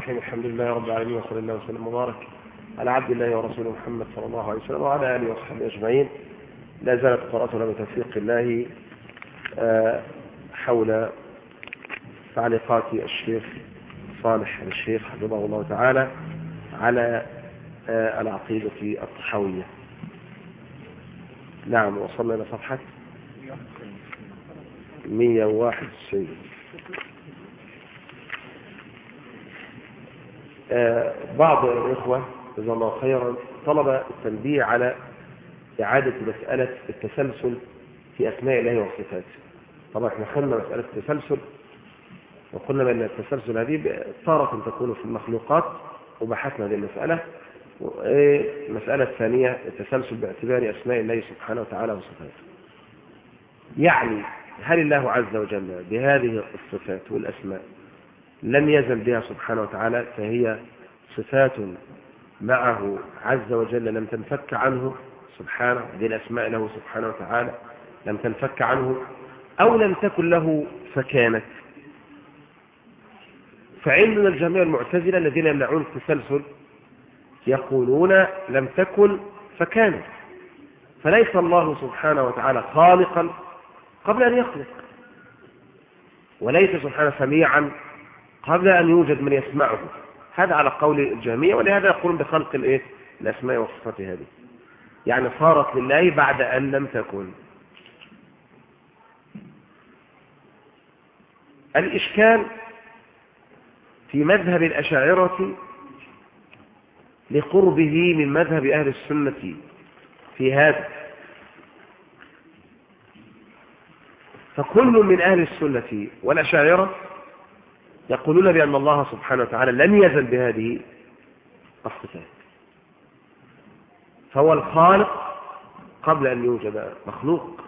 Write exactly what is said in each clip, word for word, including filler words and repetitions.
الرحيم. الحمد لله رب العالمين، وصلى الله وسلم وبارك على عبد الله ورسوله محمد صلى الله عليه وسلم وعلى آله وصحبه أجمعين. لا زالت قراءتنا بتوفيق الله حول تعليقات الشيخ صالح الشيخ حفظه الله تعالى على العقيدة الطحاوية. نعم، وصلنا إلى صفحة مئة وواحد وتسعين. بعض الإخوة جزاهم الله خيرا طلب التنبيه على إعادة مسألة التسلسل في أسماء الله وصفاته. طبعا احنا خلنا مسألة التسلسل وقلنا بأن التسلسل هذه تارة تكون في المخلوقات وبحثنا هذه المسألة. المسألة الثانية التسلسل باعتبار أسماء الله سبحانه وتعالى وصفاته. يعني هل الله عز وجل بهذه الصفات والأسماء لم يزل بها سبحانه وتعالى، فهي صفات معه عز وجل لم تنفك عنه سبحانه، هذه الأسماء له سبحانه وتعالى لم تنفك عنه، أو لم تكن له فكانت. فعندنا الجميع المعتزلة الذين يمنعون التسلسل يقولون لم تكن فكانت، فليس الله سبحانه وتعالى خالقا قبل أن يخلق، وليس سبحانه سميعا قبل أن يوجد من يسمعه. هذا على قول الجميع، ولهذا يقولون بخلق الإيه؟ الأسماء والصفات هذه، يعني صارت لله بعد أن لم تكن. الإشكال في مذهب الأشاعرة لقربه من مذهب أهل السنة في هذا، فكل من أهل السنة والأشاعرة يقولون بأن الله سبحانه وتعالى لم يزل بهذه الصفات، فهو الخالق قبل أن يوجد مخلوق،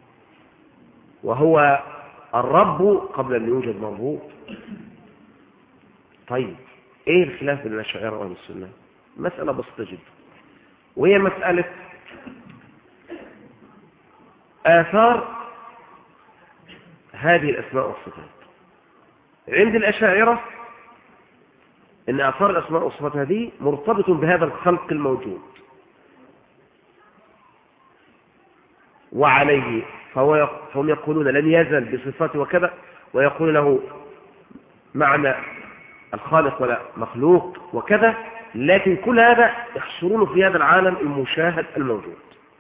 وهو الرب قبل أن يوجد مربوط. طيب ايه الخلاف بين الأشاعرة وأهل السنة؟ مسألة بسيطة جدا، وهي مسألة آثار هذه الأسماء والصفات. عند الأشاعرة إن آثار الأسماء والصفات هذه مرتبط بهذا الخلق الموجود، وعليه فهم يقولون لن يزل بصفاته وكذا، ويقول له معنى الخالق ولا مخلوق وكذا، لكن كل هذا يحصرون في هذا العالم المشاهد الموجود.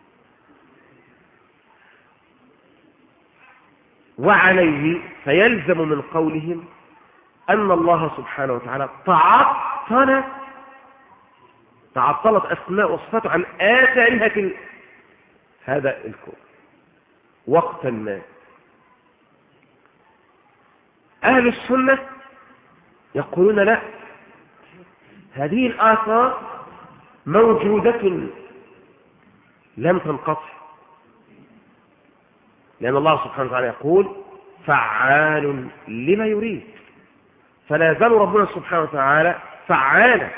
وعليه فيلزم من قولهم أن الله سبحانه وتعالى تعطل تعطلت أسماء وصفاته عن آثارها هذا الكون وقتا ما. أهل السنة يقولون لا، هذه الآثار موجودة لم تنقطع، لأن الله سبحانه وتعالى يقول فعال لما يريد، فلا يزال ربنا سبحانه وتعالى فعالا،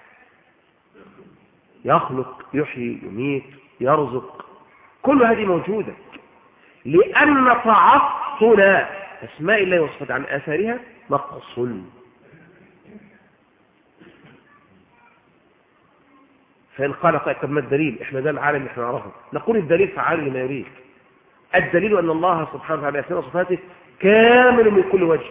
يخلق يحيي يميت يرزق، كل هذه موجودة، لأن تعطل أسماء الله وصفاته عن آثارها نقص. فإن قال طيب ما الدليل؟ إحنا ده العالم اللي إحنا نعرفه، نقول الدليل فعال لما يريد. الدليل أن الله سبحانه وتعالى أسماء وصفاته كامل من كل وجه،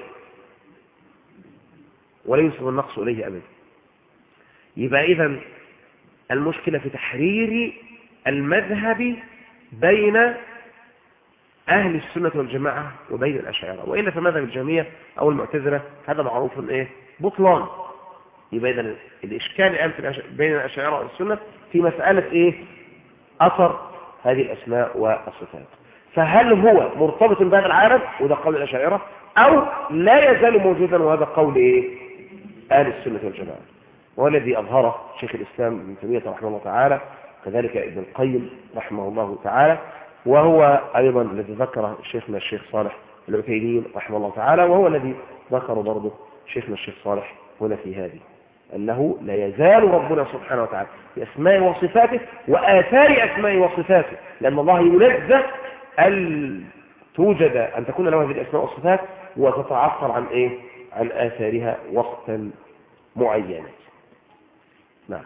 ولا ينسب النقص إليه أبدا. يبقى إذن المشكلة في تحرير المذهب بين أهل السنة والجماعة وبين الأشاعرة، وإلا فمذهب الجميع أو المعتزلة هذا معروف إيه؟ بطلان. يبقى إذن الإشكال الآن بين الأشاعرة والسنة في مسألة إيه؟ أثر هذه الأسماء والصفات، فهل هو مرتبط بهذا العالم وده قول الأشاعرة، أو لا يزال موجودا وهذا قول إيه؟ أهل السنة والجماعة، والذي أظهره شيخ الإسلام ابن تيمية رحمه الله تعالى، كذلك ابن القيم رحمه الله تعالى، وهو أيضا الذي ذكره شيخنا الشيخ صالح العثيمين رحمه الله تعالى، وهو الذي ذكره برضه شيخنا الشيخ صالح هنا في هذه، أنه لا يزال ربنا سبحانه وتعالى بأسماء وصفاته وآثار أسماء وصفاته، لأن الله ينزه أن توجد أن تكون له هذه الأسماء والصفات وتتعطل عن إيه؟ عن آثارها وقتا معينة. نعم.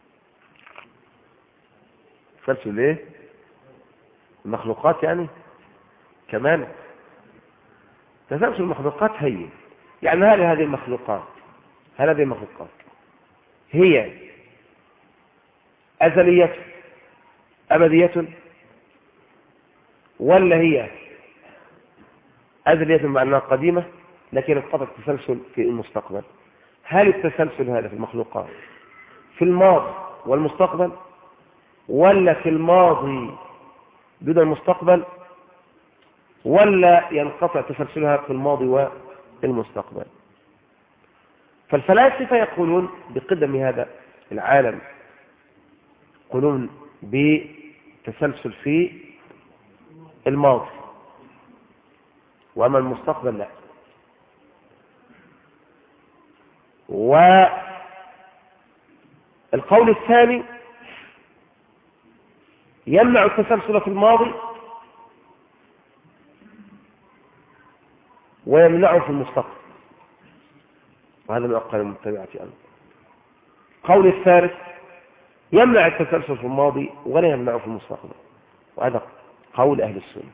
تسلسل ايه؟ المخلوقات يعني كمان. تسلسل المخلوقات هي يعني هل هذه المخلوقات هل هذه المخلوقات هي أزلية أبدية ولا هي أزلية بأنها قديمة لكن انقطع التسلسل في المستقبل؟ هل التسلسل هذا في المخلوقات في الماضي والمستقبل ولا في الماضي دون المستقبل ولا ينقطع تسلسلها في الماضي والمستقبل؟ فالفلاسفة يقولون بقدم هذا العالم، يقولون بتسلسل في الماضي، وأما المستقبل لا. والقول الثاني يمنع التسلسل في الماضي ويمنعه في المستقبل، وهذا من أقوال المتبعة أيضا. قول الثالث يمنع التسلسل في الماضي ولا يمنعه في المستقبل، وهذا قول أهل السنة.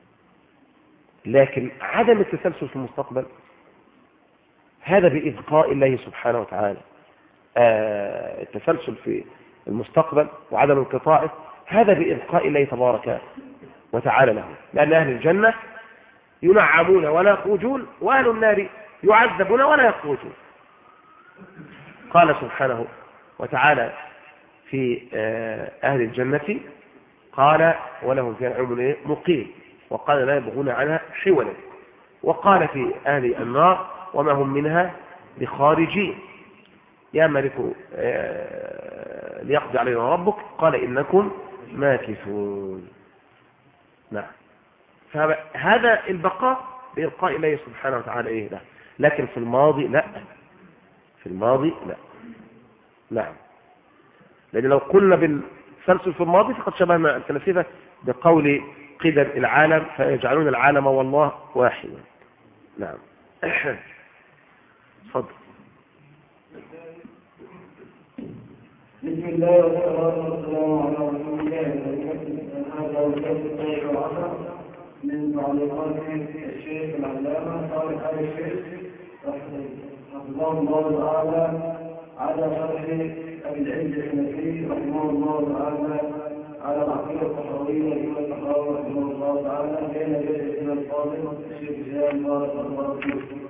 لكن عدم التسلسل في المستقبل هذا بإبقاء الله سبحانه وتعالى. آه التسلسل في المستقبل وعدم انقطاعه هذا بإبقاء الله تبارك وتعالى له، لأن أهل الجنة ينعمون ولا يخرجون وأهل النار يعذبون ولا يخرجون. قال سبحانه وتعالى في أهل الجنة قال ولهم فيها نعيم مقيم، وقال لا يبغون عنها حولا. وقال في أهل النار وما هم منها بخارجين، يا ملك ليقضي علينا ربك قال إنكم ماكثون. نعم. فهذا البقاء بإبقاء الله سبحانه وتعالى إيه لا، لكن في الماضي لا، في الماضي لا. نعم. لأن لو قلنا بالتسلسل في الماضي فقد شبهنا الفلاسفة بقول قدم العالم فيجعلون العالم والله واحدا. نعم. تفضل. بسم الله والصلاة والسلام على رسول الله. هذا هو الكتاب الثاني والعشر من تعليقات الشيخ العلامة صالح آل الشيخ رحمه الله تعالى على شرح أبي العز الحنفي رحمه الله تعالى على العقيدة الطحاوية لما الطحاوي رحمه الله تعالى بين يدي من الفاضل الشيخ جلال بارك الله فيه.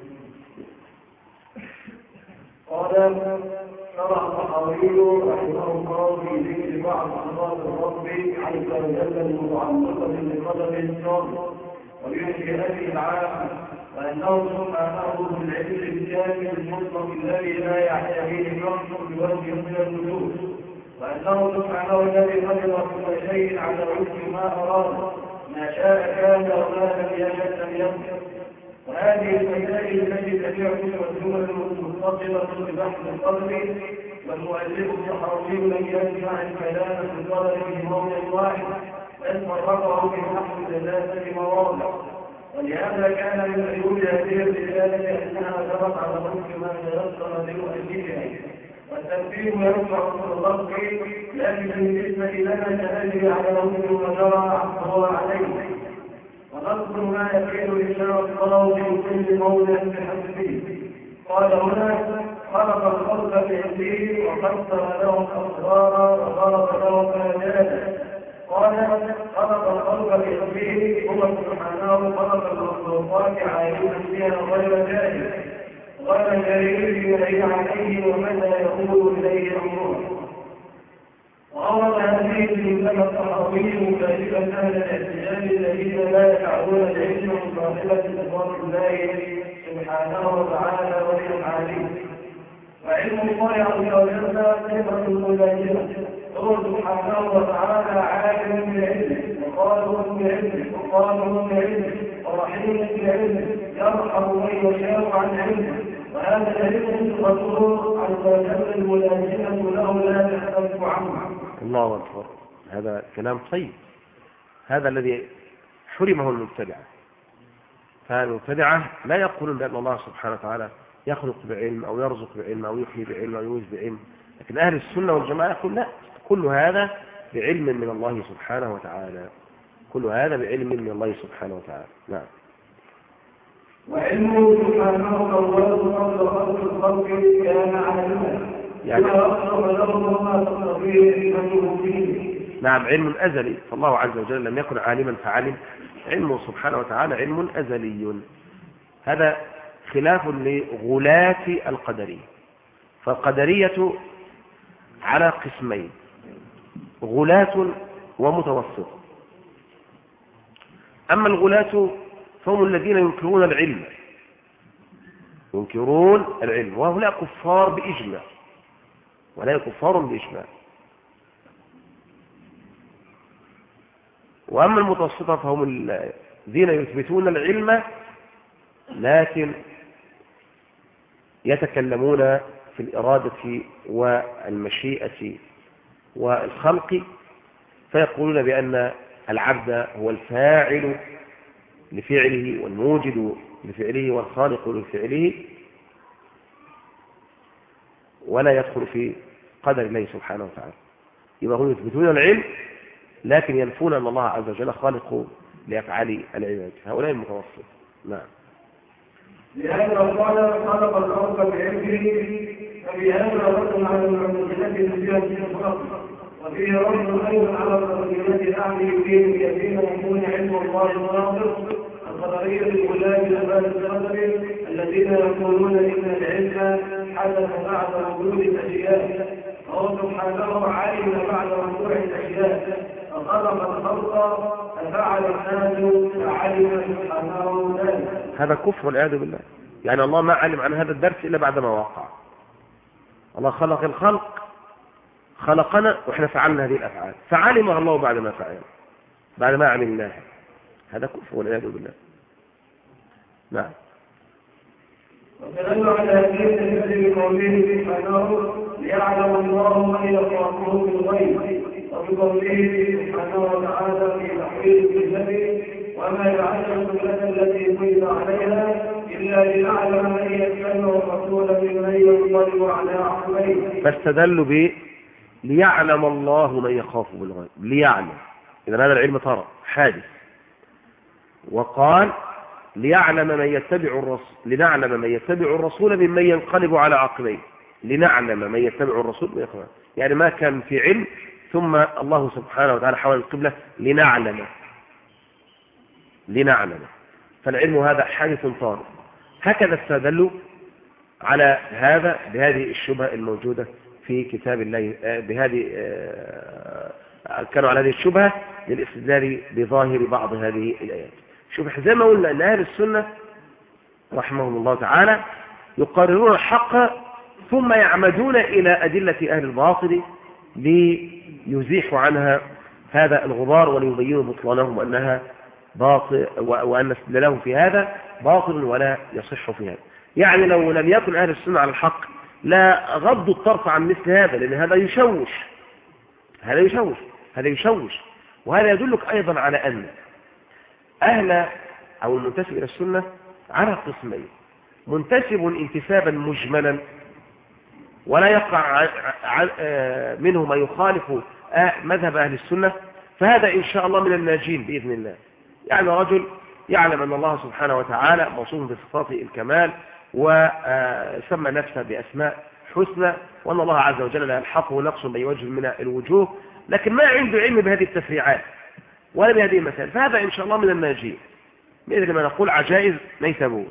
قال شرع الطحاوي رحمه الله في ذكر بعض صفات الرب عز وجل المتعلقة بقدر الإنسان وبمشيئته العامة، وأنه سبحانه بالعلم الكامل المطلق الذي لا يعتريه شخص بوجه من الوجود، وأنه سبحانه الذي قدر كل شيء على وفق ما أراد، ما شاء كان وما لم يشأ لم يكن. وهذه المسائل التي تبعها والجمل المتصلة ببحث القدر والمؤلف الصحراوي لم يجمع الكلام في القدر في موضع واحد بل فرقه في نحو ثلاثة مواضع، ولهذا كان من عيوب هذه الرسالة أنها جرت على وفق ما تيسر لمؤلفها، والتنبيه يرفع الضغط لكن بالنسبة لنا كأجري على وفق ما جرى هو عليه، ونذكر ما يفعل إشارة الطلب في كل موضع بحسبه. قال هنا خلق الخلق بعلمه وقدر لهم أسرارا وضرب لهم آجالا. قال خلق الخلق بعلمه هو سبحانه خلق المخلوقات عالما بها غير جاهل غير جاهل يعين عليه ومتى يقول إليه أمره. وأورد هذه الجملة الطحاوي مكاشفة أهل الاعتزال الذين لا يفعلون العلم من صاحبة صفات الله سبحانه وتعالى وبأفعاله. وعلم الله عز وجل صفة ملازمة، هو سبحانه وتعالى عالم بعلمه وقادر بعلمه وقادر بعلمه ورحيم بعلمه يرحم من يشاء عن علمه، وهذا العلم صفته عز وجل الملازمة له لا تختلف عنه. الله أكبر. هذا كلام طيب، هذا الذي حرمه المبتدعة. فالمبتدعة لا يقولون بأن الله سبحانه وتعالى يخلق بعلم أو يرزق بعلم أو يحيي بعلم أو يميت بعلم. لكن أهل السنة والجماعة يقول لا، كل هذا بعلم من الله سبحانه وتعالى، كل هذا بعلم من الله سبحانه وتعالى. نعم. وعلمه سبحانه الله قبل خلق الخلق كان عالما يعني ما تقتضيه حكمته فيه. نعم، علم أزلي، فالله عز وجل لم يكن عالما فعلم، علمه سبحانه وتعالى علم أزلي. هذا خلاف لغلاة القدرية. فالقدرية على قسمين، غلاة ومتوسط. أما الغلاة فهم الذين ينكرون العلم، ينكرون العلم، وهؤلاء كفار بإجماع، ولا كفار بإجماع. وأما المتوسطة فهم الذين يثبتون العلم لكن يتكلمون في الإرادة والمشيئة والخلق، فيقولون بأن العبد هو الفاعل لفعله والموجد لفعله والخالق لفعله، ولا يدخل في قدر الله سبحانه وتعالى. يبقى هم يثبتون العلم لكن ينفون أن الله عز وجل خالق لأفعال العباد. هؤلاء المتوسط. نعم. لأن الله خلق الأرض بعلمه، فبهذا رد على المعتزلة التي الخلق، وفيه رد أيضا على الرجلة أعني بهم الذين يكون علم الله ناقص، القدرية الولاة لأبان القدر الذين يقولون إن العلم حدث بعد وجود الأشياء، وهو سبحانه علم بعد وقوع الأشياء، فخلق الخلق ففعل الناس فعلم سبحانه ذلك. هذا كفر والعياذ بالله. يعني الله ما علم عن هذا الدرس إلا بعدما وقع. الله خلق الخلق، خلقنا وإحنا فعلنا هذه الأفعال، فعلمها الله بعدما فعل، بعدما عملناها. هذا كفر والعياذ بالله. نعم. ودل على هذه التي بقوله سبحانه ليعلم الله من يخافه بالغيب، وبقوله سبحانه وتعالى في تحويل النبي وما جعلنا السنة التي كنت عليها إلا لنعلم من يتبع الرسول ممن ينقلب على عقبيه. فاستدلوا ب ليعلم الله من يخاف بالغيب، ليعلم، إذا هذا العلم ترى حادث. وقال ليعلم من يتبع الرسول، لنعلم من يتبع الرسول ممن ينقلب على عقبيه، لنعلم من يتبع الرسول من يخاف. يعني ما كان في علم ثم الله سبحانه وتعالى حول القبلة لنعلم، لنعلم، فالعلم هذا حادث طارئ. هكذا استدلوا على هذا بهذه الشبهة الموجودة في كتاب الله، بهذه كانوا على هذه الشبهة للاستدلال بظاهر بعض هذه الآيات. شوف زي ما قلنا أن أهل السنة رحمهم الله تعالى يقررون الحق ثم يعمدون إلى أدلة أهل الباطل ليزيحوا عنها هذا الغبار وليبينوا بطلانهم أنها باطل، وأن استدلالهم في هذا باطل ولا يصح في هذا. يعني لو لم يكن أهل السنة على الحق لا غضوا الطرف عن مثل هذا، لأن هذا يشوش، هذا يشوش هذا يشوش وهذا يدلك أيضا على أن أهل أو المنتسب إلى السنة على قسمين: منتسب انتسابا مجملا ولا يقع منه ما يخالف مذهب أهل السنة، فهذا إن شاء الله من الناجين بإذن الله. يعني رجل يعلم أن الله سبحانه وتعالى موصوف بصفات الكمال وسمى نفسه بأسماء حسنى، وأن الله عز وجل لا يلحقه نقص بأي وجه من الوجوه، لكن ما عنده علم بهذه التفريعات ولا بهذه المسائل، فهذا إن شاء الله من الناجين مثل ما نقول عجائز نيسابور.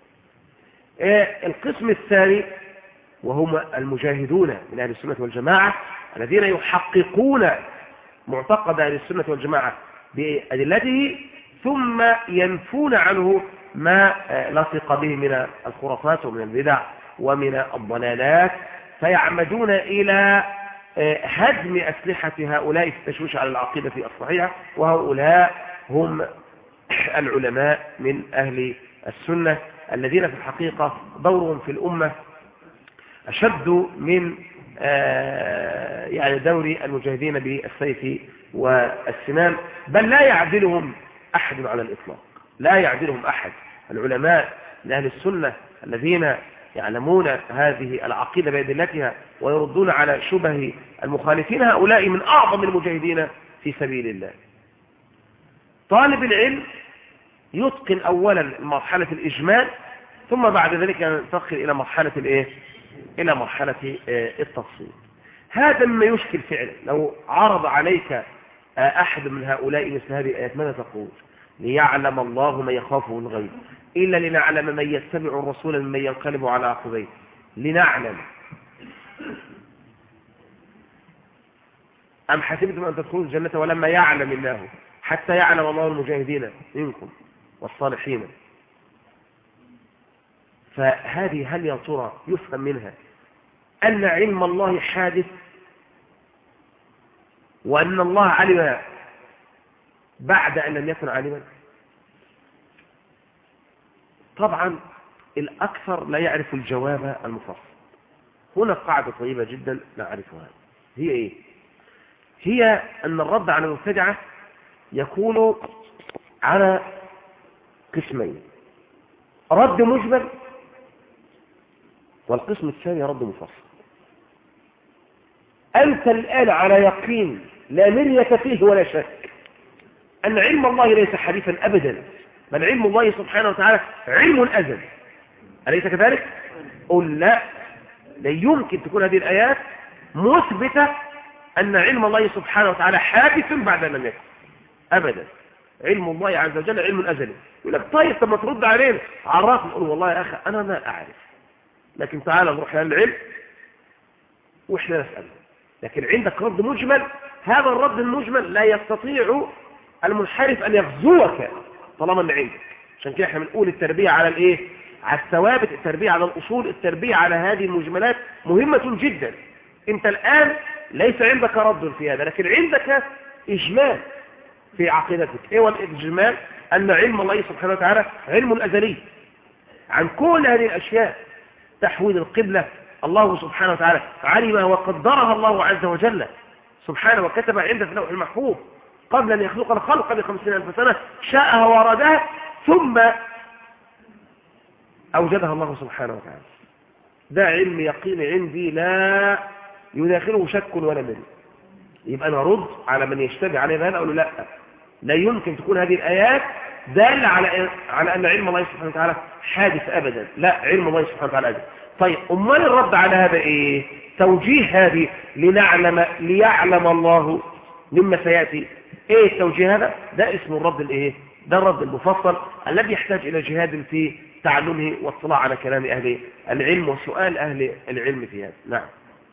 القسم الثاني وهم المجاهدون من أهل السنة والجماعة الذين يحققون معتقد أهل السنة والجماعة بأدلته ثم ينفون عنه ما لصق به من الخرافات ومن البدع ومن الضلالات، فيعمدون إلى هدم أسلحة هؤلاء في التشويش على العقيدة الصحيحة، وهؤلاء هم العلماء من أهل السنة الذين في الحقيقة دورهم في الأمة أشد من يعني دور المجاهدين بالسيف والسنان، بل لا يعدلهم أحد على الإطلاق، لا يعدلهم أحد. العلماء من أهل السنة الذين يعلمون هذه العقيدة بأدلتها ويردون على شبه المخالفين، هؤلاء من أعظم المجاهدين في سبيل الله. طالب العلم يتقن أولا مرحلة الإجمال، ثم بعد ذلك ينتقل إلى مرحلة الإيه؟ إلى مرحلة التفصيل. هذا مما يشكل فعلا. لو عرض عليك أحد من هؤلاء مثل هذه الآيات ماذا تقول؟ ليعلم الله من يخافه الغيب إلا لنعلم من يتبع الرسول ممن ينقلب على عقبيه. لنعلم. أم حسبتم أن تدخلوا الجنة ولما يعلم الله، حتى يعلم الله المجاهدين منكم والصالحين. فهذه هل يا ترى يفهم منها أن علم الله حادث، وأن الله علم بعد أن لم يكن عالما؟ طبعا الأكثر لا يعرف الجواب المفصل. هنا قاعدة طيبة جدا نعرفها، هي إيه؟ هي أن الرد على المبتدعة يكون على قسمين: رد مجمل، والقسم الثاني رد مفصل. أنت الآن على يقين لا مرية فيه ولا شك أن علم الله ليس حديثا أبدا، بل علم الله سبحانه وتعالى علم أزل، أليس كذلك؟ قل لا، لا يمكن تكون هذه الآيات مثبتة أن علم الله سبحانه وتعالى حادث بعد أن لم يكن أبدا. علم الله عز وجل علم أزلي. يقول لك طيب طب ما ترد علينا، عرفنا. نقول والله يا أخي أنا ما أعرف، لكن تعال نروح للعلم وإحنا نسأل. لكن عندك رد مجمل، هذا الرد المجمل لا يستطيع المنحرف أن يغزوك طالما أن عندك. عشان كده احنا بنقول التربية على الإيه؟ على الثوابت، التربية على الأصول، التربية على هذه المجملات مهمة جدا. أنت الآن ليس عندك رد في هذا، لكن عندك إجمال في عقيدتك. إيه هو الإجمال؟ أن علم الله سبحانه وتعالى علم أزلي عن كل هذه الأشياء. تحويل القبلة الله سبحانه وتعالى علمها وقدرها الله عز وجل سبحانه، وكتب عنده في اللوح المحفوظ قبل أن يخلق الخلق بخمسين ألف سنة، شاءها وأرادها ثم أوجدها الله سبحانه وتعالى. ده علم يقين عندي لا يداخله شك ولا مرية. يبقى أنا أرد على من يشتبه عليه هذا، أقول له لا، لا يمكن تكون هذه الآيات دالة على على أن علم الله سبحانه وتعالى حادث أبدا. لا، علم الله سبحانه وتعالى أبدا. طيب أمال الرد على هذا إيه؟ توجيه هذه لنعلم ليعلم الله مما سيأتي. إيه التوجيه هذا؟ ده اسمه الرد الإيه؟ ده الرد المفصل الذي يحتاج إلى جهاد في تعلمه واطلاع على كلام أهل العلم وسؤال أهل العلم في هذا. نعم.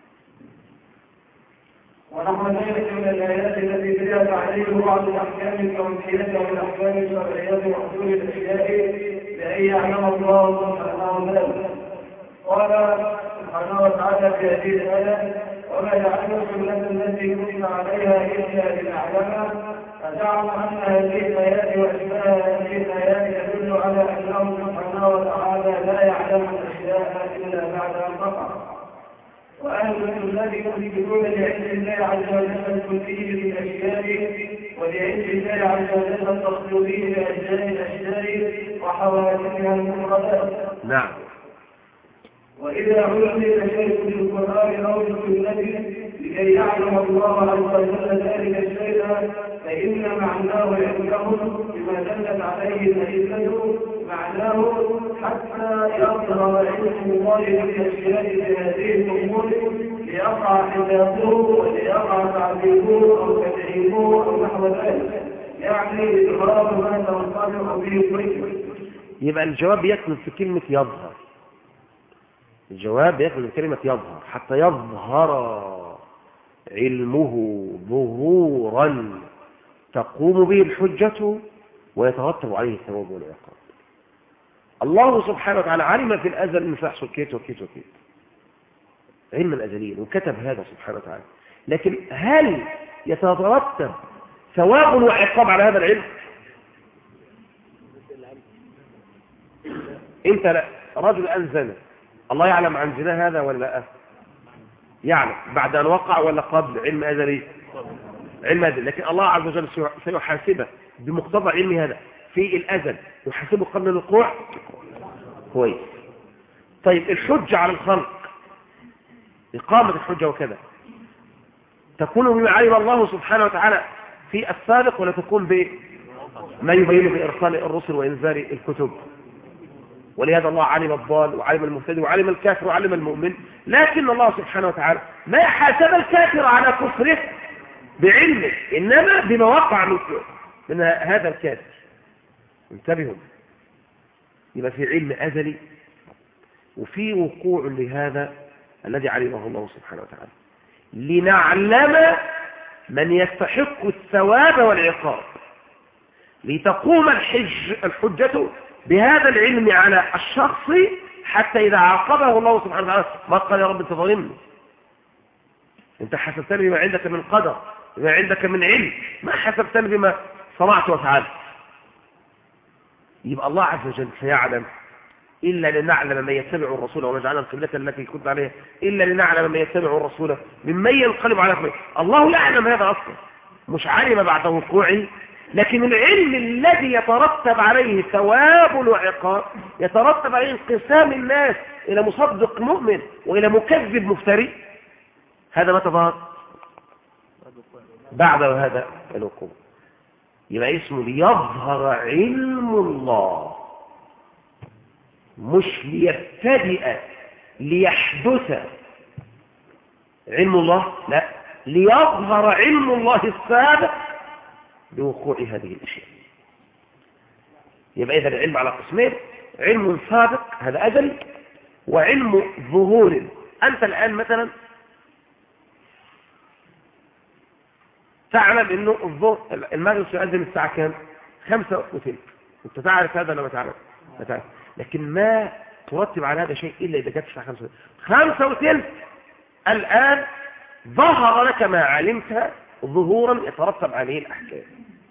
ونحو ذلك من الآيات التي فيها تعليل بعض الأحكام التوحيدية والأحكام الشرعية وحصول الأشياء لأن يعلم الله سبحانه وتعالى. قال سبحانه وتعالى في هذه الآية: وما يعلم السنة التي كتب عليها إلا لنعلمها. فزعم أن هذه الآيات وأشباه هذه الآيات تدل على أنه سبحانه وتعالى لا يعلم الأشياء إلا بعد أن تقع. وأهل السنة يثبتون لعلم الله عز وجل الكلي بالأشياء، ولعلم الله عز وجل التفصيلي بأجزاء الأشياء وحوادثها المفردات. نعم. وإذا علم شيء في القرآن أو في السنة لكي يعلم الله عز وجل ذلك الشيء، فإن معناه عندهم بما دلت عليه الأدلة معناه حتى يظهر علم الله بالأشياء بهذه الأمور ليقع حسابه وليقع تعبيره أو تدعيمه أو نحو ذلك، يعني إظهار ما تنطبق به الوجه. يبقى الجواب يكمن في كلمة يظهر. الجواب يكمن في كلمة يظهر، حتى يظهر علمه ظهورا تقوم به الحجة ويترتب عليه الثواب والعقاب. الله سبحانه وتعالى علم في الأزل أن سيحصل كيت وكيت وكيت، علم الأزلين، وكتب هذا سبحانه وتعالى. لكن هل يترتب ثواب وعقاب على هذا العلم؟ انت لا. رجل أنزل، الله يعلم عن زنا هذا ولا لا؟ يعلم بعد أن وقع ولا قبل؟ علم أزلي، علم أزلي. لكن الله عز وجل سيحاسبه بمقتضى علم هذا في الأزل، يحاسبه قبل الوقوع. كويس. طيب الحجة على الخلق، إقامة الحجة وكذا، تكون بما علم الله سبحانه وتعالى في السابق، ولا تكون بما يبين بإرسال الرسل وإنزال الكتب؟ ولهذا الله علم الضال وعلم المهتدي وعلم الكافر وعلم المؤمن، لكن الله سبحانه وتعالى ما حاسب الكافر على كفره بعلمه، إنما بما وقع من هذا الكافر. انتبهوا، يبقى في علم أزلي وفي وقوع لهذا الذي علمه الله سبحانه وتعالى، لنعلم من يستحق الثواب والعقاب، لتقوم الحج الحجة بهذا العلم على الشخص، حتى إذا عاقبه الله سبحانه وتعالى ما قال يا رب انت ظالمني، انت حسبتني بما عندك من قدر، بما عندك من علم، ما حسبتني بما صنعت وفعلت. يبقى الله عز وجل سيعلم إلا لنعلم من يتبع الرسول ونجعلنا القبلة التي كنت عليها، إلا لنعلم من يتبع الرسول ممن ينقلب على عقبيه. الله يعلم هذا أصلا، مش علم بعد وقوعه، لكن العلم الذي يترتب عليه ثواب وعقاب، يترتب عليه انقسام الناس إلى مصدق مؤمن وإلى مكذب مفتري، هذا متى ظهر؟ بعد هذا الوقوع. يبقى اسمه ليظهر علم الله، مش ليبتدئ ليحدث علم الله، لا، ليظهر علم الله السابق بوقوع هذه الأشياء. يبقى إذا العلم على قسمين، علم سابق هذا أزل، وعلم ظهور. أنت الآن مثلا تعلم أنه الظهر المغرب سيؤذن الساعة كام؟ خمسة وثلث. أنت تعرف هذا ولا ما تعرف؟ ما تعرف، لكن ما ترتب على هذا شيء إلا إذا جاءت الساعة خمسة وثلث. خمسة وثلث الآن ظهر لك ما علمت ظهورا يترتب عليه الأحكام.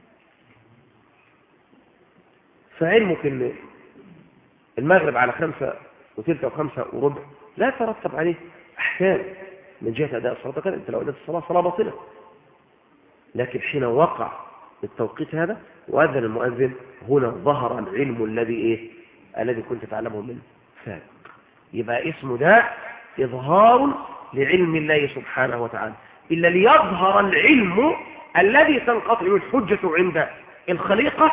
فعلمك ان المغرب على خمسة وثلث أو خمسة وربع لا يترتب عليه أحكام من جهة أداء الصلاة، كان أنت لو أداء الصلاة صلاة باطلة، لكن حين وقع التوقيت هذا وأذن المؤذن، هنا ظهر العلم الذي إيه؟ الذي كنت تعلمه من سابق. يبقى اسمه ده إظهار لعلم الله سبحانه وتعالى، إلا ليظهر العلم الذي تنقطع الحجة عند الخليقة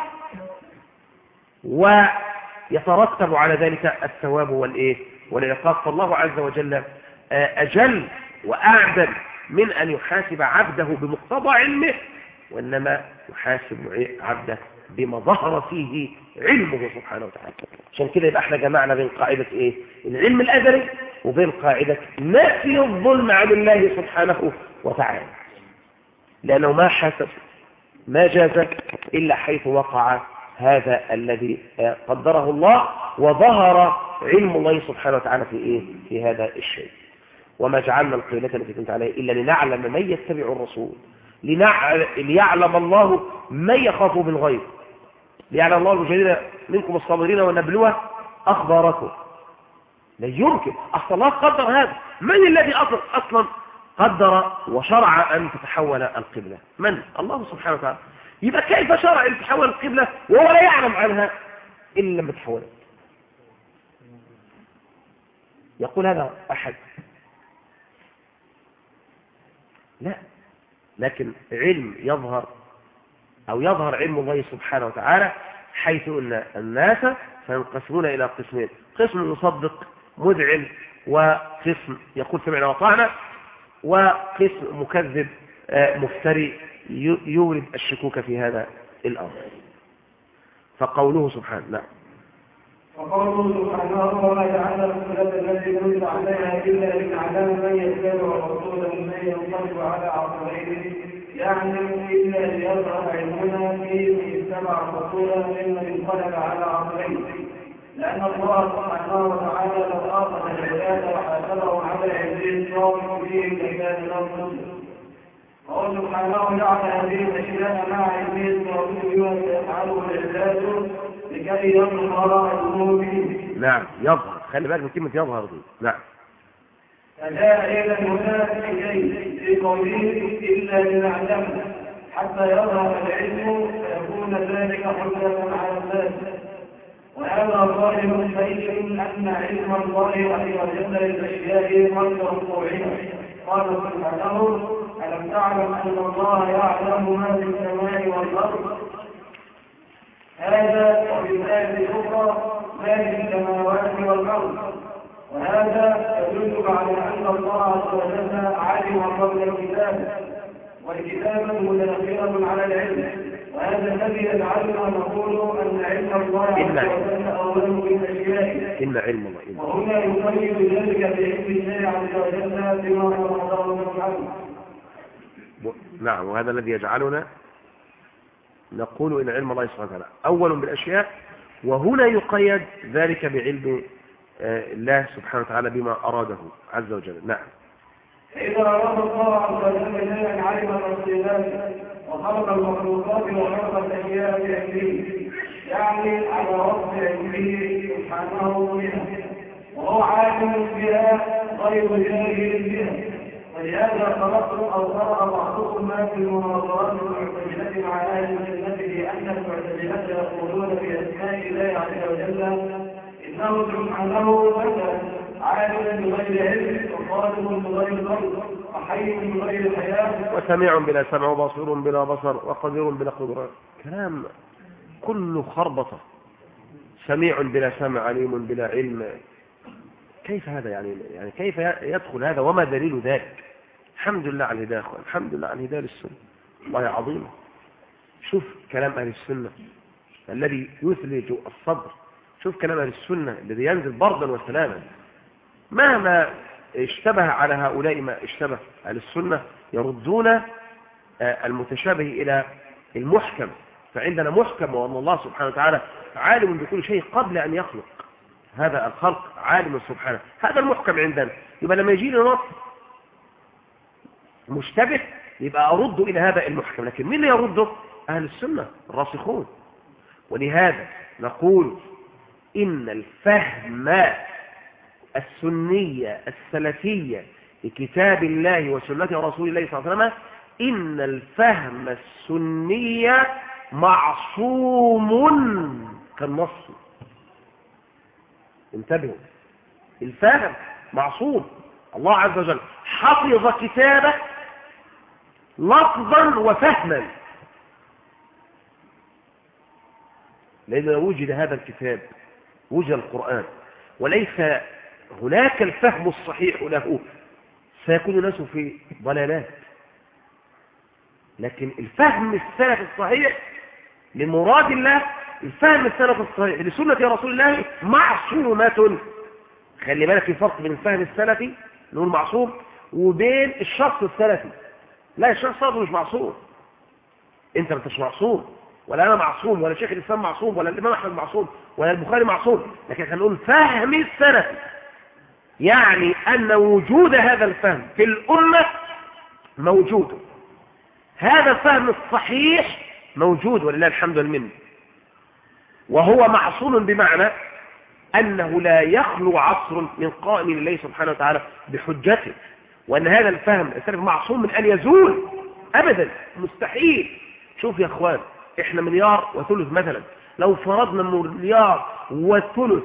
ويترتب على ذلك الثواب والإيه؟ والعقاب. فالله عز وجل أجل وأعدل من أن يحاسب عبده بمقتضى علمه، وإنما يحاسب عبده بما ظهر فيه علمه سبحانه وتعالى. عشان كده يبقى احنا جمعنا بين قاعدة ايه؟ العلم الأزلي وبين قاعدة نفي الظلم عن الله سبحانه وتعالى، لأنه ما حسب ما جاز إلا حيث وقع هذا الذي قدره الله وظهر علم الله سبحانه وتعالى في ايه؟ في هذا الشيء. وما جعلنا القبلة التي كنت عليها إلا لنعلم من يتبع الرسول، ليعلم الله من يخاف بالغيب، ليعلم الله المجاهدين منكم الصابرين ونبلوه أخباركم. لا يمكن، أصلا الله قدر هذا. من الذي أصلا قدر وشرع أن تتحول القبلة؟ من؟ الله سبحانه وتعالى. يبقى كيف شرع أن تتحول القبلة وهو لا يعلم عنها إلا لما تحولت؟ يقول هذا أحد؟ لا، لكن علم يظهر أو يظهر علم الله سبحانه وتعالى حيث أن الناس سينقسمون إلى قسمين: قسم مصدق مذعن، وقسم يقول سمعنا وطعنا، وقسم مكذب مفتري يورد الشكوك في هذا الأمر. فقوله سبحانه نعم وقوله سبحانه وما جعلنا القبلة التي كنت عليها إلا لنعلم من يتبع الرسول ممن ينقلب على عقبيه، يعني إلا ليظهر علمنا فيه من اتبع الرسول ممن ينقلب على عقبيه، لأن الله سبحانه وتعالى لو أخذ العباد وحاسبهم على علمهم الصادق فيه لكان لهم مسلم. وقال سبحانه جعل هذه الأشياء مع علمهم الصادق بما يفعله العباد لكي يظهر علمه به. نعم، يظهر، خلي بالك من كلمة يظهر دي. نعم. فجاء إلى هناك شيء في قوله إلا لنعلم حتى يظهر العلم فيكون ذلك حجة على الناس. وهذا ظاهر بين أن علم الله عز وجل للأشياء قبل وقوعها. قال سبحانه: ألم تعلم أن الله يعلم ما في السماء والأرض؟ هذا وفي الآية الأخرى ما في السماوات والأرض. وهذا يدل على أن الله عز وجل علم قبل الكتاب، والكتابة متنفرة على العلم، وهذا الذي يجعلنا نقول أن علم الله عز وجل أولا بالأشياء. إن علم الله إن. وهنا يقيد ذلك بعلم الله عز وجل بما أخبره عنه. نعم، وهذا الذي يجعلنا نقول إن علم الله سبحانه وتعالى أول بالأشياء، وهنا يقيد ذلك بعلم الله سبحانه وتعالى بما أراده عز وجل. نعم. إذا أراد الله عز وجل أن علم التفصيلات وخلق المخلوقات وخلق الأشياء بعلمه، يعني على وصف علمه سبحانه بها، وهو عالم بها غير جاهل بها. ولهذا خلقوا أو قرأ بعضكم ما في المناظرات المعتزلة مع أهل السنة بأن المعتزلة يقولون في أسماء الله عز وجل إنه سبحانه مثلا عالم بغير علم، وقادر بغير قدر، وحي بغير حياة، وسميع بلا سمع، وبصير بلا بصر، وقدير بلا قدرة. كلام كله خربطة. سميع بلا سمع، عليم بلا علم. كيف هذا يعني يعني كيف يدخل هذا؟ وما دليل ذلك؟ الحمد لله على الهداية، الحمد لله على الهداية للسنة. الله عظيم. شوف كلام أهل السنة الذي يثلج الصدر. شوف كلام أهل السنة الذي ينزل بردا وسلاما. مهما اشتبه على هؤلاء ما اشتبه، أهل السنة يردون المتشابه إلى المحكم. فعندنا محكم، وأن الله سبحانه وتعالى عالم بكل شيء قبل أن يخلق هذا الخلق، عالم سبحانه. هذا المحكم عندنا. يبقى لما يجي لي نص مشتبه يبقى أرد إلى هذا المحكم. لكن مين اللي يرده؟ أهل السنة الراسخون. ولهذا نقول إن الفهم السنية السلفية لكتاب الله وسنة رسول الله صلى الله عليه وسلم، إن الفهم السنية معصوم كالنص. انتبهوا، الفهم معصوم. الله عز وجل حفظ كتابه لفظا وفهما، لأنه وجد هذا الكتاب، وجد القرآن، وليس هناك الفهم الصحيح له، سيكون الناس في ضلالات. لكن الفهم السلف الصحيح لمراد الله، الفهم السلف الصحيح لسنة رسول الله معصومة. خلي بالك في فرق بين الفهم السلفي نقول معصوم وبين الشخص السلفي. لا، الشخص السلفي مش معصوم. انت ما انتش معصوم، ولا انا معصوم، ولا شيخ الاسلام معصوم، ولا الامام احمد معصوم، ولا البخاري معصوم. لكن هنقول فهم السلفي يعني ان وجود هذا الفهم في الامه موجود، هذا الفهم الصحيح موجود ولله الحمد والمنه، وهو معصوم بمعنى أنه لا يخلو عصر من قائم لله سبحانه وتعالى بحجته، وأن هذا الفهم السلف معصوم من أن يزول أبدا، مستحيل. شوف يا أخوان، إحنا مليار وثلث مثلا، لو فرضنا مليار وثلث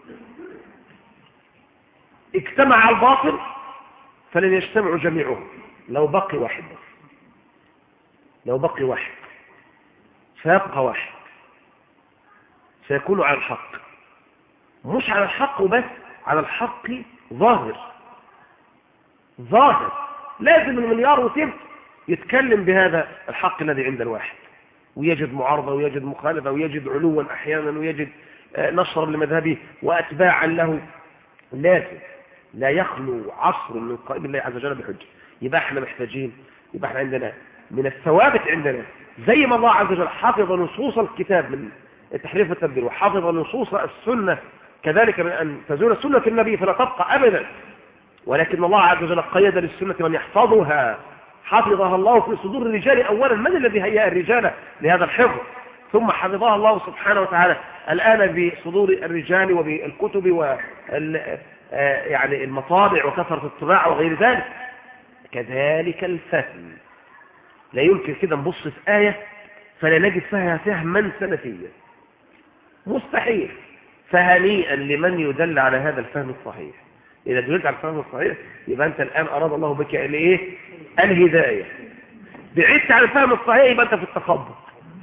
اجتمع على الباطل فلن يجتمعوا جميعهم. لو بقي واحد بس، لو بقي واحد سيبقى واحد، سيكون على الحق، مش على الحق وبس، على الحق ظاهر ظاهر. لازم المليار وثلث يتكلم بهذا الحق الذي عند الواحد، ويجد معارضة ويجد مخالفة ويجد علوا أحيانا ويجد نشرا لمذهبه وأتباعا له. لازم لا يخلو عصر من قائم الله عز وجل بحجة. يبقى احنا محتاجين، يبقى احنا عندنا من الثوابت عندنا زي ما الله عز وجل حفظ نصوص الكتاب من التحريف والتبديل، وحفظ نصوص السنة كذلك من أن تزول سنة النبي فلا تبقى أبدا، ولكن الله عز وجل قيد للسنة من يحفظها، حفظها الله في صدور الرجال أولا. من الذي هيأ الرجال لهذا الحفظ؟ ثم حفظها الله سبحانه وتعالى الآن بصدور الرجال وبالكتب وال يعني المطابع وكثرة الطباعة وغير ذلك. كذلك الفهم، لا يمكن كده نبص في آية فلا نجد فيها فهما سلفيا، مستحيل. فهنيئا لمن يدل على هذا الفهم الصحيح. إذا دلت على الفهم الصحيح يبقى أنت الآن أراد الله بك الإيه؟ الهداية. بعدت عن الفهم الصحيح يبقى أنت في التخبط.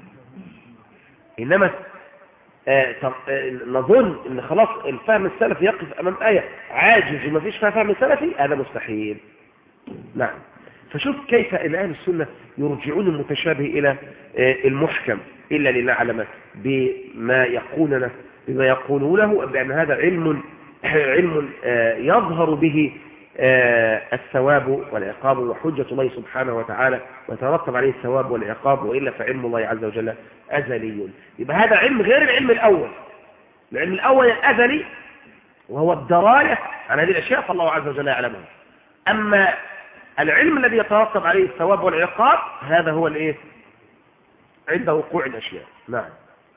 إنما آه آه نظن أن خلاص الفهم السلفي يقف أمام آية عاجز وما فيش فيها فهم سلفي، هذا مستحيل. نعم. فشوف كيف أن أهل السنة يرجعون المتشابه إلى آه المحكم إلا لنعلم بما يقولونه بما يقولونه بأن هذا علم علم آه يظهر به آه الثواب والعقاب وحجة الله سبحانه وتعالى ويترتب عليه الثواب والعقاب، وإلا فعلم الله عز وجل أزلي. يبقى هذا علم غير العلم الأول. العلم الأول الأزلي وهو الدراية عن هذه الأشياء فالله عز وجل يعلمها. أما العلم الذي يترتب عليه الثواب والعقاب هذا هو الإيه؟ عند وقوع الأشياء. نعم.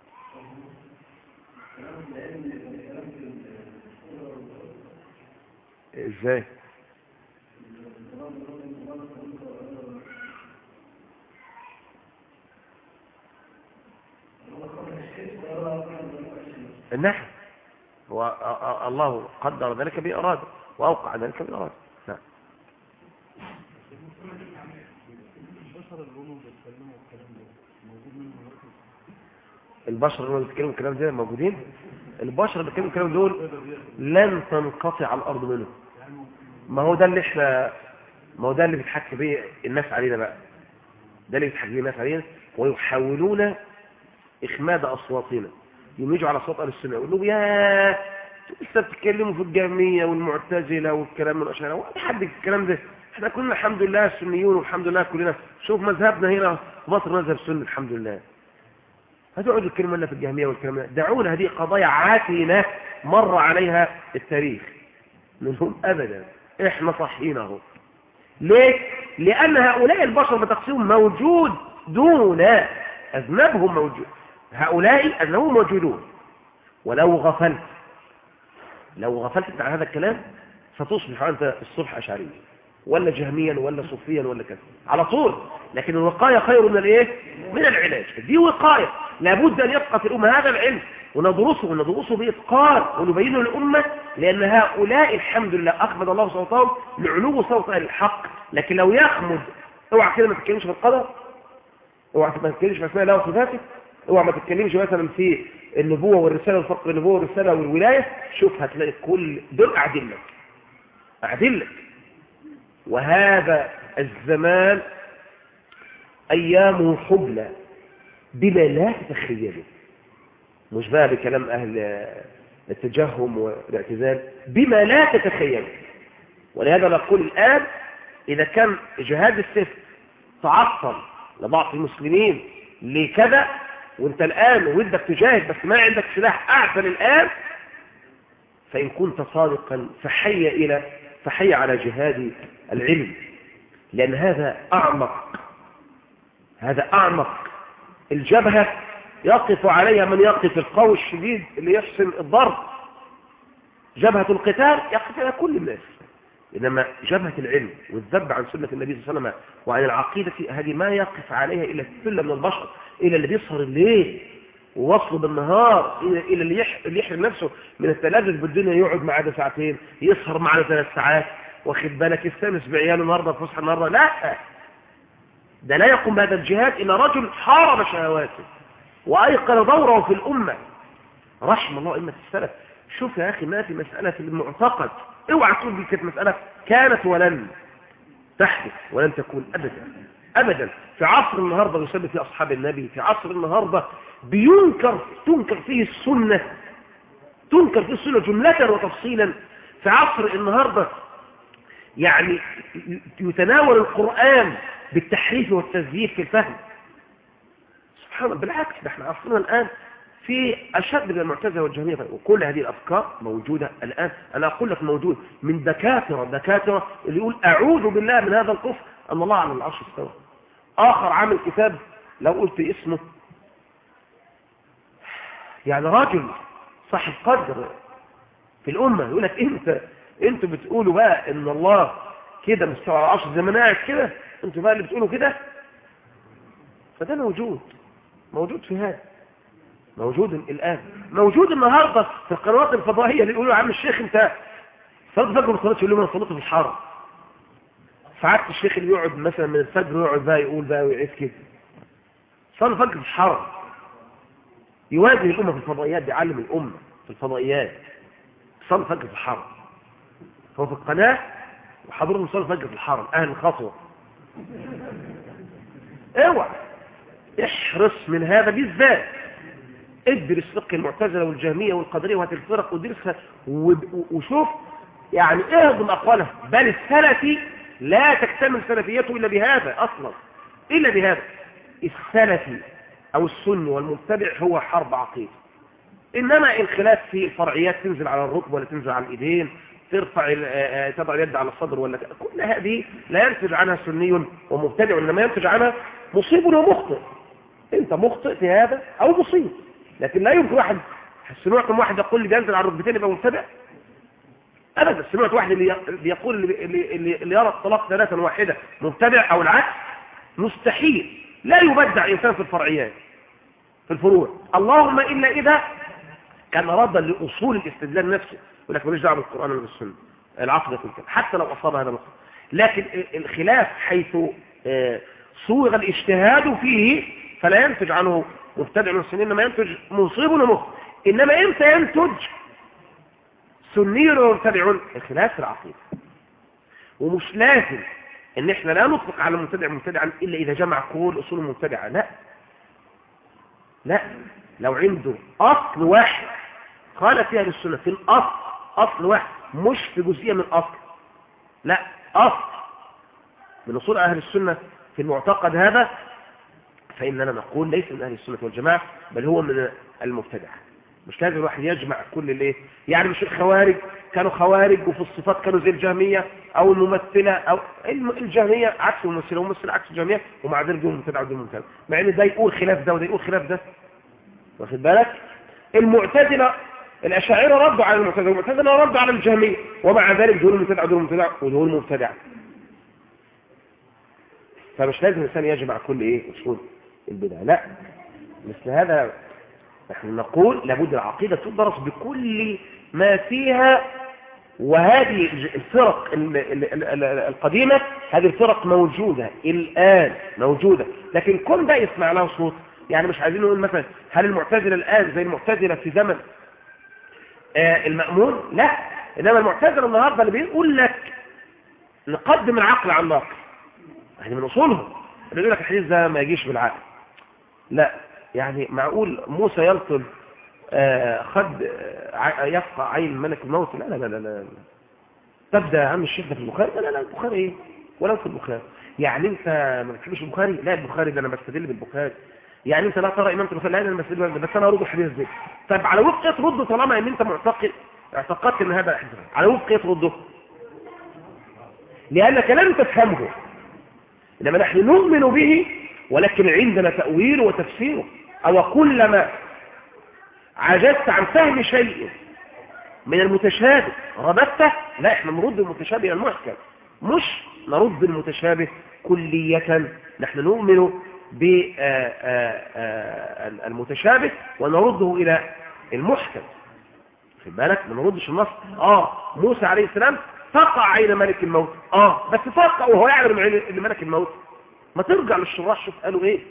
ازاي؟ النحو هو الله قدر ذلك بإرادة وأوقع ذلك بإرادة. نعم. البشر اللي بيتكلموا الكلام ده موجودين. البشر اللي بيتكلموا الكلام دول لن تنقطع الأرض منهم. ما هو ده اللي احنا ما هو ده اللي بيتحكي به الناس علينا بقى. ده اللي بيتحكي به الناس علينا ويحاولون إخماد أصواتنا. يجوا على صوت أهل السنة يقولوا لهم يا لسه بتتكلموا في الجهمية والمعتزلة والكلام من الأشاعرة ولا حد الكلام ده. احنا كلنا الحمد لله سنيون والحمد لله كلنا شوف مذهبنا هنا في مصر مذهب سني الحمد لله. هتقعدوا الكلمة لنا في الجهمية والكلام ده. دعونا، هذه قضايا عاتينة مر عليها التاريخ منهم أبدا. احنا صحينا اهو. ليه؟ لأن هؤلاء البشر بتقسيمهم موجود دون أذنبهم موجود. هؤلاء أذنبهم موجودون. ولو غفلت لو غفلت عن هذا الكلام ستصبح أنت الصبح أشعري ولا جهميا ولا صوفيا ولا كذا على طول. لكن الوقاية خير من الايه؟ من العلاج. دي وقاية لابد أن يبقى في الأمة هذا العلم وندرسه وندرسه بإتقان ونبينه للأمة، لأن هؤلاء الحمد لله أخمد الله صوتهم لعلو صوت أهل الحق. لكن لو يخمد اوعى كده ما تتكلمش في القدر، اوعى ما تتكلمش في اسماء الله وصفاته، اوعى ما تتكلمش مثلا في النبوة والرسالة والفرق بين النبوة والرسالة والولاية. شوف هتلاقي كل دول قاعدين لك قاعدين لك. وهذا الزمان أيامه حبلى بما لا تتخيله. مش بقى بكلام أهل التجهم والاعتزال، بما لا تتخيله. ولهذا نقول الآن إذا كان جهاد السيف تعطل لبعض المسلمين لكذا وانت الآن ودك تجاهد بس ما عندك سلاح أعفل الآن، فإن كنت صادقا فحي إلى فحي على جهاد العلم، لأن هذا أعمق هذا أعمق. الجبهة يقف عليها من يقف القوي الشديد اللي يحسن الضرب. جبهة القتال يقف على كل الناس. إنما جبهة العلم والذب عن سنة النبي صلى الله عليه وسلم وعن العقيدة هذه ما يقف عليها إلا كل من البشر، إلى اللي بيسهر الليل ووصله بالنهار، إلى اللي يحرم نفسه من التلذذ بالدنيا يقعد معانا ساعتين يسهر معنا ثلاث ساعات واخد بالك يستانس بعياله النهارده فسحه النهارده. لا، ده لا يقوم بهذا الجهاد إلا رجل حارب شهواته وأيقن دوره في الأمة. رحم الله أئمة السلف. شوف يا أخي ما في مسألة المعتقد اوعى تقول دي كانت مسألة كانت ولن تحدث ولن تكون أبدا أبدا. في عصر النهاردة يسمى فيه أصحاب النبي، في عصر النهاردة بينكر تنكر فيه السنة تنكر فيه السنة جملة وتفصيلا. في عصر النهاردة يعني يتناول القرآن بالتحريف والتزييف في الفهم. سبحان الله. بالعكس ده احنا عصرنا الآن في أشد من المعتزلة والجهمية، وكل هذه الأفكار موجودة الآن. أنا أقول لك موجود من دكاترة دكاترة اللي يقول أعوذ بالله من هذا الكفر أن الله على العرش استوى. آخر عامل كتاب لو قلت اسمه يعني راجل صاحب قدر في الأمة يقول لك أنت أنتوا بتقولوا بقى إن الله كده مستوى على العرش زي ما أنا قاعد كده، أنتوا بقى اللي بتقولوا كده. فده موجود موجود في هذا موجود الآن، موجود النهاردة في القنوات الفضائية اللي يقولوا يا عم الشيخ انت صلاة الفجر وصلاة يقول لهم انا صليت في الحرم. ساعات الشيخ اللي يقعد مثلا من الفجر يقعد بقى يقول بقى ويعيد كده صلاة الفجر في الحرم، يواجه الأمة في الفضائيات، بيعلم الأمة في الفضائيات صلاة الفجر في الحرم. هو في القناة وحضرهم صلاة الفجر في الحرم، أهل الخطوة. اوعى احرص من هذا بالذات، ادرس فقه المعتزلة والجهمية والقدرية وهات الفرق ودرسها وشوف يعني اهضم أقوالها. بل السلفي لا تكتمل سلفيته إلا بهذا أصلا، إلا بهذا. السلفي أو السني والمتبع هو حرب عقيدة، إنما الخلاف في الفرعيات تنزل على الركب ولا تنزل على الإيدين، ترفع تضع اليد على الصدر ولا كل هذه لا ينتج عنها سني ومبتدع، إنما ينتج عنها مصيب ومخطئ. أنت مخطئ في هذا أو مصيب، لكن لا يمكن واحد سمعتم واحد يقول لي بينزل على الركبتين يبقى مبتدع أبدا. سمعت واحد اللي يقول اللي, اللي, اللي يرى الطلاق ثلاثا واحدة مبتدع أو العكس؟ مستحيل. لا يبدع إنسان في الفرعيات في الفروع، اللهم إلا إذا كان ردا لأصول الاستدلال نفسه، ولكن ماليش دعوه بالقرآن ولا بالسنة العقد في الكلام حتى لو أصاب هذا النص. لكن الخلاف حيث صوغ الاجتهاد فيه فلا ينتج عنه مبتدع من السنين، إنما ينتج مصيب ومخطئ. إنما إمتى ينتج سني ومبتدع؟ الخلاف في العقيدة. ومش لازم ان احنا لا نطلق على المبتدع مبتدعا الا اذا جمع كل اصول المبتدعه، لا لا لو عنده اصل واحد قال فيها للسنه في الاصل، اصل واحد مش في جزئيه من اصل، لا اصل من اصول اهل السنه في المعتقد هذا، فاننا نقول ليس من اهل السنه والجماعه بل هو من المبتدع. مش لازم الواحد يجمع كل الايه، يعني مش الخوارج كانوا خوارج وفي الصفات كانوا زي الجهميه او الممثله، او الجهميه عكس الممثله والممثله عكس الجهميه، ومع ذلك دول مبتدع ودول مبتدع، مع ان ده يقول خلاف ده وده يقول خلاف ده. واخد بالك؟ المعتزله الاشاعره ردوا على المعتزله والمعتزله ردوا على الجهميه، ومع ذلك دول مبتدع ودول مبتدع ودول مبتدع. فمش لازم الانسان يجمع كل ايه اصول البدع، لا. مثل هذا نحن نقول لابد العقيدة تدرس بكل ما فيها. وهذه الفرق القديمة هذه الفرق موجودة الآن موجودة، لكن كل ده يسمع لها صوت. يعني مش عايزين نقول مثلا هل المعتزلة الآن زي المعتزلة في زمن آه المأمون؟ لا. إنما المعتزلة النهاردة اللي بيقول لك نقدم العقل على النقل، يعني من أصولهم اللي يقول لك الحديث ده ما يجيش بالعقل، لا. يعني معقول موسى يلطل آه خد آه يفقع عين ملك الموت؟ لا لا لا لا لا. تبدأ عم الشيخ ده في البخاري؟ لا لا لا البخاري ايه ولو في البخاري. يعني انت ما بتحبش البخاري؟ لا البخاري ده انا بستدل بالبخاري. يعني انت لا ترى امامة البخاري؟ لا انا بستدل، بس انا ارد الحديث ده. طيب على وفق ايه ترده طالما ان انت معتقد اعتقدت ان هذا حديث؟ على وفق ايه ترده؟ لانك لم تفهمه، انما نحن نؤمن به ولكن عندنا تأويله وتفسيره. أو كلما عجزت عن فهم شيء من المتشابه رددته، لا احنا نرد المتشابه إلى المحكم، مش نرد المتشابه كلية. نحن نؤمن بالمتشابه ونرده إلى المحكم. في بالك ما نردش النص. آه موسى عليه السلام فقع عين ملك الموت، آه بس فقع وهو يعلم ان ملك الموت. ما ترجع للشراح شوف قالوا ايه.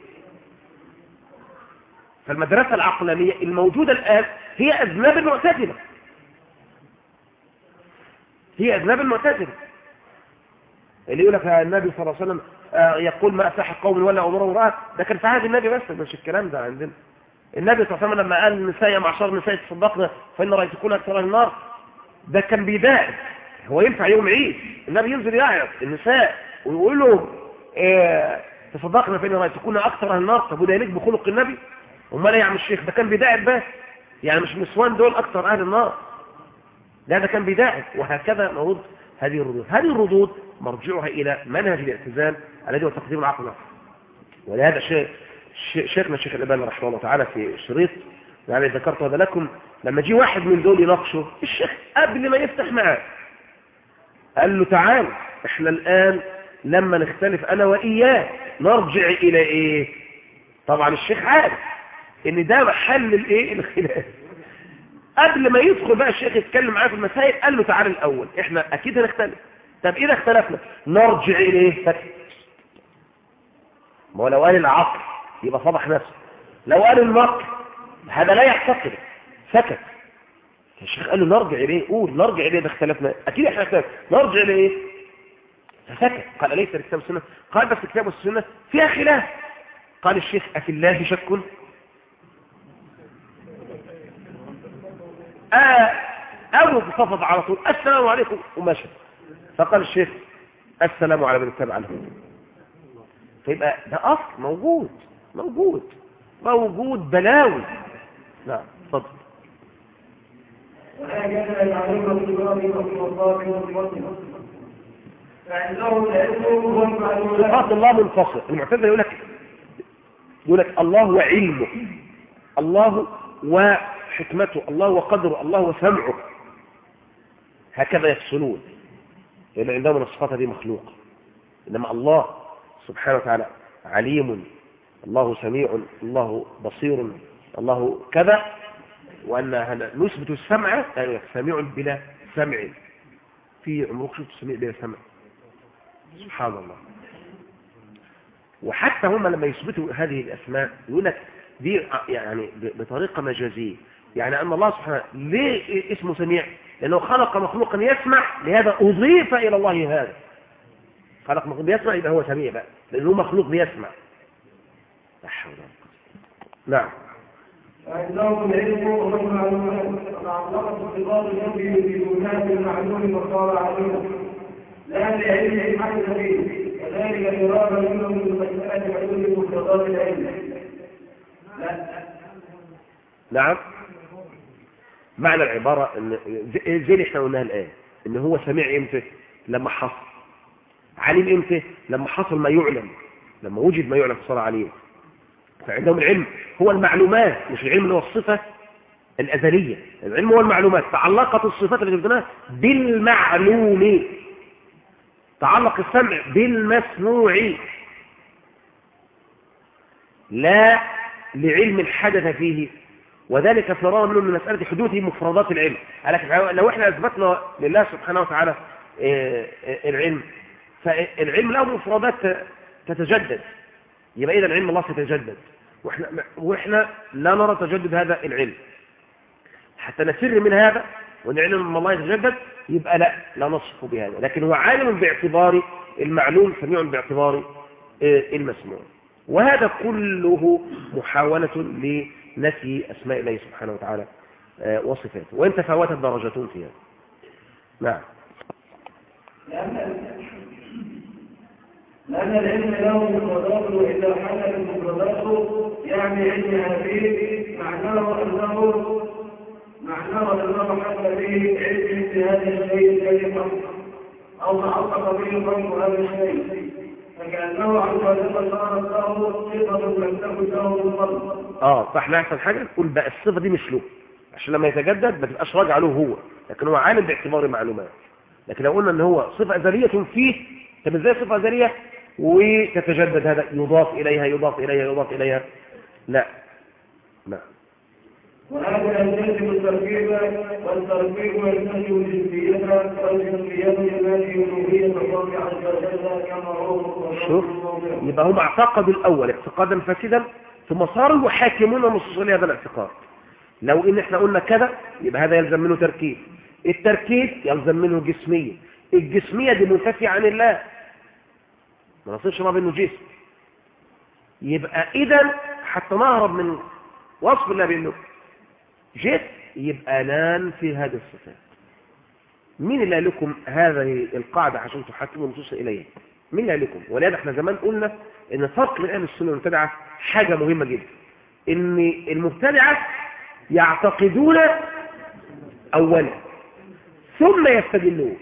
فالمدرسة العقلانية الموجودة الآن هي أذناب المعتزلة، هي أذناب المعتزلة اللي يقول لك النبي صلى الله عليه وسلم يقول ما أفلح قوم ولا أمر امرأة، ده كان في عهد النبي بس، مش الكلام ده عندنا. النبي صلى الله عليه وسلم لما قال النساء يا معشر النساء تصدقنا فإن رأيتكن أكثر أهل النار، ده كان بيداعي. هو ينفع يوم عيد النبي ينزل يعيط النساء ويقول لهم إيه تصدقنا فإن رأيتكن أكثر أهل النار؟ طب وده يليق بخلق النبي؟ امال ايه يا عم الشيخ؟ ده كان بيداعب بس، يعني مش النسوان دول اكثر اهل النار، لا ده كان بيداعب. وهكذا نرد هذه الردود. هذه الردود مرجعها الى منهج الاعتزال الذي هو تقديم العقل النقل. ولهذا شيخ شيخنا الشيخ الألباني رحمه الله تعالى في شريط يعني ذكرت هذا لكم، لما جي واحد من دول يناقشه الشيخ قبل ما يفتح معاه قال له تعال احنا الان لما نختلف انا واياه نرجع الى ايه؟ طبعا الشيخ عارف ان ده محل الايه الخلاف. قبل ما يدخل بقى الشيخ يتكلم معاه في المسائل قال له تعالى الاول احنا اكيد هنختلف. طب اذا اختلفنا نرجع اليه سكت. ما هو لو قال العقل يبقى فضح نفسه، لو قال النقل هذا لا يعتقد سكت. الشيخ قال له نرجع اليه، قول نرجع اليه، ده اختلفنا اكيد احنا اختلفنا، نرجع اليه فسكت. قال اليس الكتاب والسنه؟ قال بس الكتاب والسنه فيها خلاف. قال الشيخ افي الله شك؟ آه أول تصفض على طول السلام عليكم ومشى. فقال الشيخ السلام على من اتبع الهدى. فيبقى ده أصل موجود موجود موجود بلاوي. نعم اتفضل. وهكذا يعلم الصراط والصراط والصراط فعندهم العلم هو المعلومات. صفات الله منفصل. المعتزله يقول لك يقول لك الله وعلمه، الله وحكمته، الله وقدره، الله وسمعه، هكذا يفصلون. لأن عندهم الصفات هذه مخلوقة. إنما الله سبحانه وتعالى عليم، الله سميع، الله بصير، الله كذا. وأن نثبت السمع يعني سميع بلا سمع. في عمرك شفت سميع بلا سمع؟ سبحان الله. وحتى هم لما يثبتوا هذه الأسماء يقول لك دي يعني بطريقة مجازية. يعني أن الله سبحانه ليه اسمه سميع؟ لأنه خلق مخلوقا يسمع، لهذا أضيف إلى الله هذا. خلق مخلوق بيسمع يبقى هو سميع بقى، لأنه مخلوق بيسمع. لا حول ولا قوة. نعم. عندهم العلم هو المعلومات. تعلقت الصفات التي في دونها المعلوم وصار عليها لا لعلم حدث فيه. وذلك إرادة منهم من مسألة علوم مقتضات العلم. لا. نعم. معنى العبارة ان زي اللي احنا قلناها الآن، ان هو سميع امتى؟ لما حصل. عليم امتى؟ لما حصل ما يعلم، لما وجد ما يعلم صار عليم. فعندهم العلم هو المعلومات، مش العلم اللي هو الصفة الأزلية. العلم هو المعلومات. تعلقت الصفات اللي جبناها بالمعلوم. تعلق السمع بالمسموع، لا لعلم حدث فيه. وذلك فرار منه من مسألة حدوث مفردات العلم. لو احنا أثبتنا لله سبحانه وتعالى العلم، فالعلم له مفردات تتجدد، يبقى إذا العلم الله سيتجدد، وإحنا, وإحنا لا نرى تجدد هذا العلم. حتى نسر من هذا وأن علم الله يتجدد يبقى لا لا نصف بهذا. لكن هو عالم باعتبار المعلوم، سميع باعتبار المسموع. وهذا كله محاولة لنفي أسماء الله سبحانه وتعالى وصفاته، وإن تفاوتت درجتون فيها. نعم. لأن العلم له مفردات، وإذا حدث مفردات يعني علمها فيه معناه أنه معناه أنه حدث به علم في هذا الشيء الذي حصل أو تعلق به خلق هذا الشيء، فكأنه عز وجل صارت له صفة لم تكن له من قبل. اه فاحنا احسن حاجه نقول بقى الصفه دي مش له، عشان لما يتجدد ما تبقاش راجعه له هو، لكن هو عالم باعتبار المعلومات. لكن لو قلنا ان هو صفه ازليه فيه، طب ازاي صفه ازليه وتتجدد؟ هذا يضاف اليها يضاف اليها يضاف اليها، لا لا. وهذا يلتزم التركيب، والتركيب يلتزم الجنسية، والجنسية التي يلوهية الله عز وجل كما هو. شوف، يبقى هم اعتقدوا الاول اعتقادا فاسدا، ثم صاروا يحاكمون النصوص لهذا الاعتقاد. لو ان احنا قلنا كذا يبقى هذا يلزم منه تركيب، التركيب يلزم منه جسمية، الجسمية دي منتفية عن الله، ما نصيرش ما بينه جسم. يبقى اذا حتى نهرب من وصف الله بانه جسم يبقى نان في هذه الصفات. مين اللي قال لكم هذه القاعدة عشان تحكموا النصوص اليها؟ مين اللي قال لكم؟ ولهذا احنا زمان قلنا ان فرق بين اهل السنه والمبتدعه حاجه مهمه جدا، ان المبتدعه يعتقدون اولا ثم يستدلون،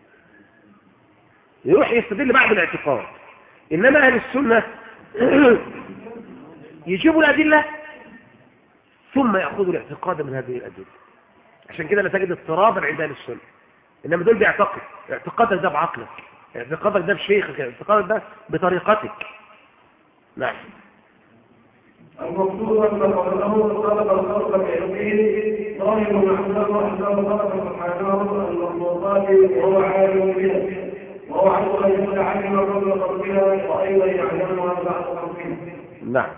يروح يستدل بعد الاعتقاد. انما اهل السنه يجيبوا الادله ثم ياخذوا الاعتقاد من هذه الادله. عشان كده لا تجد اضطرابا عند اهل السنه. انما دول بيعتقد، اعتقادك ده بعقلك، اعتقادك ده بشيخك، اعتقادك ده بطريقتك. نعم. المقصود أن قوله خلق الخلق بيده ظاهر معناه أنه خلق سبحانه المخلوقات وهو عالم بها وهو عنه أن يتعلم قبل خلقها وأيضا يعلمها بعد خلقها. نعم.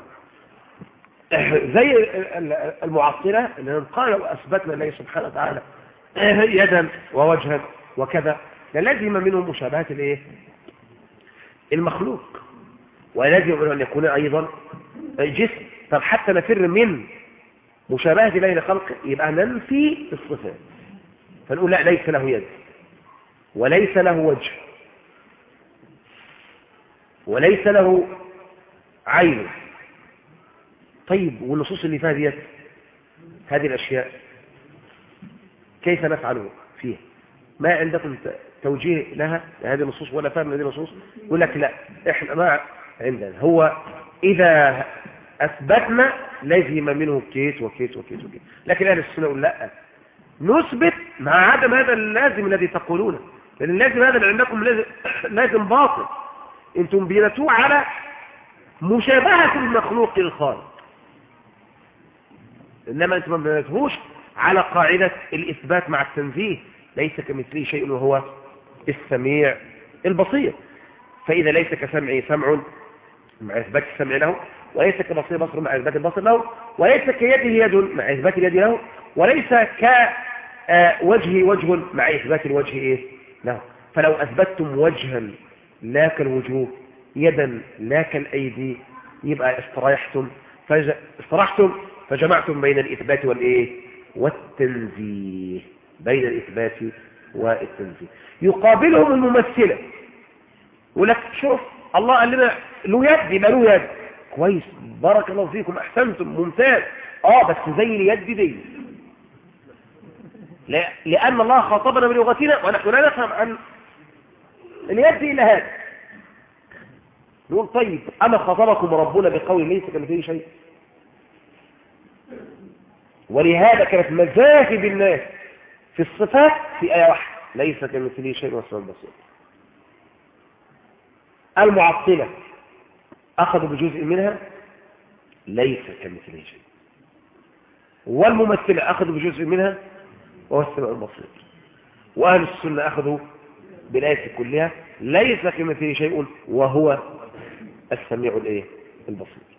زي المعطلة اللي قالوا وأثبتنا لله سبحانه وتعالى يدا ووجها وكذا، لازم منهم مشابهة الايه المخلوق، ولازم أن يكون أيضا جسم. طب حتى نفر من مشابهة الله لخلقه يبقى ننفي الصفات، فنقول لا ليس له يد وليس له وجه وليس له عين. طيب والنصوص اللي فيها ديت هذه الأشياء كيف نفعل فيها؟ ما عندكم توجيه لها هذه النصوص ولا فهم هذه النصوص؟ يقول لك لا احنا ما عندنا، هو إذا أثبتنا لازم منه كيت وكيت وكيت وكيت، لكن أهل السنة يقول لا نثبت مع عدم هذا اللازم الذي تقولونه، لأن اللازم هذا اللي عندكم لازم, لازم باطل، انتم بينتوه على مشابهة المخلوق للخالق، إنما انتم ما بينتوهوش على قاعدة الإثبات مع التنزيه، ليس كمثله شيء وهو السميع البصير. فإذا ليس كسمعه سمع مع إثبات السمع له، وليس كبصير بصر مع إثبات البصر له، وليس كيده يد مع إثبات اليد له، وليس كوجهه وجه مع إثبات الوجه إيه له. فلو أثبتتم وجها لا كالوجوه، يدا لا كالأيدي، يبقى استريحتم فج... استرحتم فجمعتم بين الإثبات والإيه والتنزيه، بين الإثبات والتنزيه. يقابلهم الممثلة، ولك شوف الله قال لنا له يد يبقى له يد، كويس بارك الله فيكم أحسنتم ممتاز، اه بس زي اليد دي، لا لأن الله خاطبنا بلغتنا ونحن لا نفهم عن اليد إلا هذا. نقول طيب أما خاطبكم ربنا بقول ليس كمثله شيء؟ ولهذا كانت مذاهب الناس في الصفات في آية واحدة، ليس كمثله شيء والسميع البصير. المعطلة أخذوا بجزء منها ليس كمثله شيء، والممثلة أخذوا بجزء منها وهو السميع البصير، وأهل السنة أخذوا بالآية كلها ليس كمثله شيء وهو السميع البصير.